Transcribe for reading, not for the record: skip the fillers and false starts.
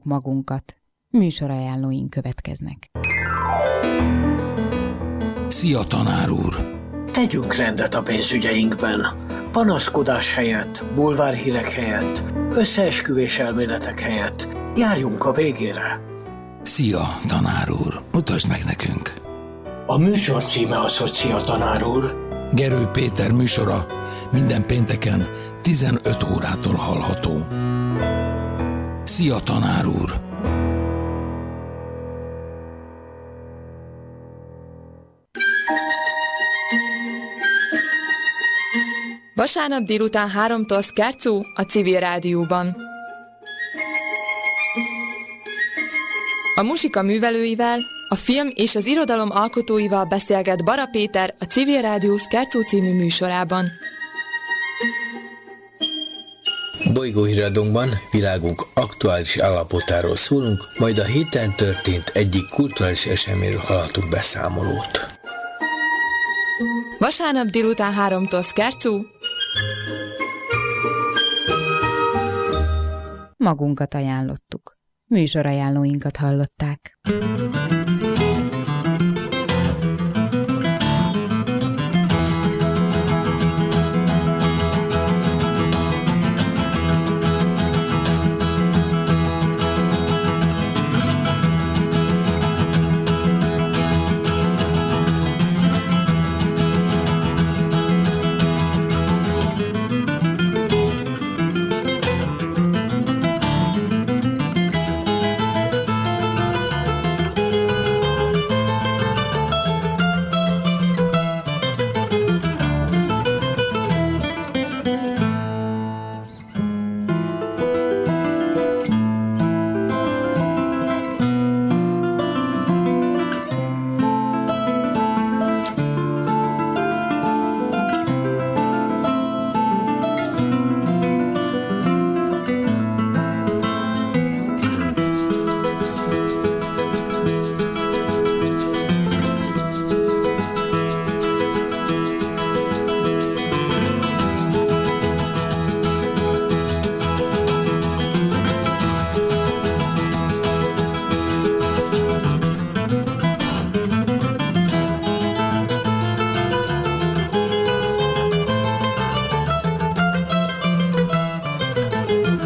magunkat. Műsorajánlóink következnek. Szia, tanár úr! Tegyünk rendet a pénzügyeinkben. Panaszkodás helyett, bulvárhírek helyett, összeesküvés elméletek helyett járjunk a végére. Szia, tanár úr! Mutasd meg nekünk! A műsor címe az, hogy Szia, tanár úr. Gerő Péter műsora minden pénteken 15 órától hallható. Szia, tanár úr! Vasárnap délután 3-tól Scherzo a Civil Rádióban. A muzsika művelőivel, a film és az irodalom alkotóival beszélget Bara Péter a Civil Rádió Scherzo című műsorában. Bolygóhíradónkban világunk aktuális állapotáról szólunk, majd a héten történt egyik kulturális eseményről hallhatunk beszámolót. Vasárnap délután 3-tól Scherzo. Magunkat ajánlottuk. Műsorajánlóinkat hallották.